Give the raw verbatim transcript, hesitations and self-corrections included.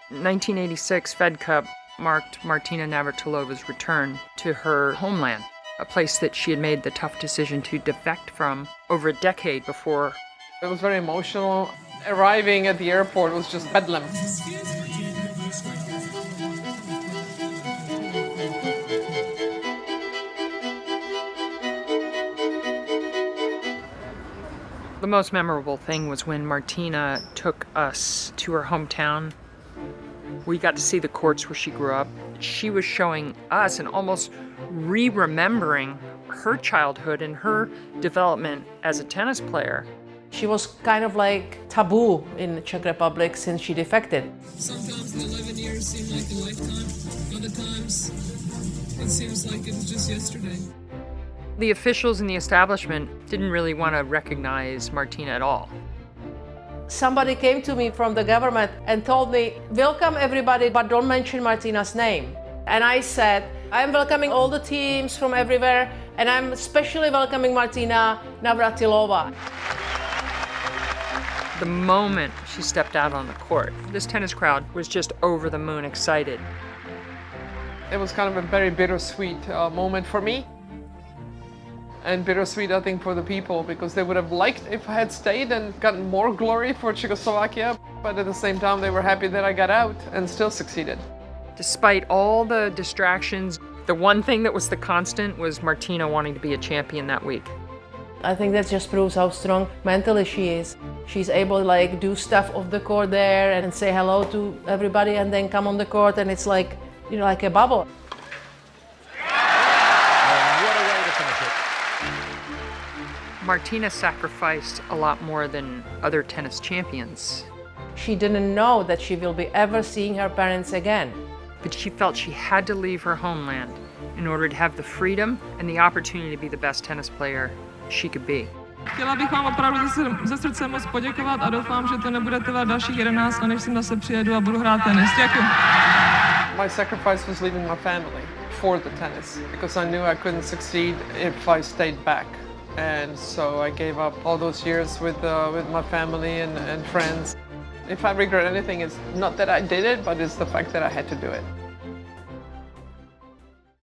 nineteen eighty-six Fed Cup marked Martina Navratilova's return to her homeland, a place that she had made the tough decision to defect from over a decade before. It was very emotional. Arriving at the airport was just bedlam. The most memorable thing was when Martina took us to her hometown. We got to see the courts where she grew up. She was showing us and almost re-remembering her childhood and her development as a tennis player. She was kind of like taboo in the Czech Republic since she defected. Sometimes eleven years seem like a lifetime. Other times it seems like it was just yesterday. The officials in the establishment didn't really want to recognize Martina at all. Somebody came to me from the government and told me, welcome everybody, but don't mention Martina's name. And I said, I'm welcoming all the teams from everywhere, and I'm especially welcoming Martina Navratilova. The moment she stepped out on the court, this tennis crowd was just over the moon excited. It was kind of a very bittersweet uh, moment for me. And bittersweet, I think, for the people, because they would have liked if I had stayed and gotten more glory for Czechoslovakia. But at the same time, they were happy that I got out and still succeeded. Despite all the distractions, the one thing that was the constant was Martina wanting to be a champion that week. I think that just proves how strong mentally she is. She's able to like do stuff off the court there and say hello to everybody and then come on the court and it's like, you know, like a bubble. Martina sacrificed a lot more than other tennis champions. She didn't know that she will be ever seeing her parents again. But she felt she had to leave her homeland in order to have the freedom and the opportunity to be the best tennis player she could be. Chtěla bych vám opravdu ze srdce moc poděkovat a doufám, že to nebude trvat dalších jedenáct, než sem zase přijedu a budu hrát tenis. Děkuji. My sacrifice was leaving my family for the tennis, because I knew I couldn't succeed if I stayed back. And so I gave up all those years with, uh, with my family and, and friends. If I regret anything, it's not that I did it, but it's the fact that I had to do it.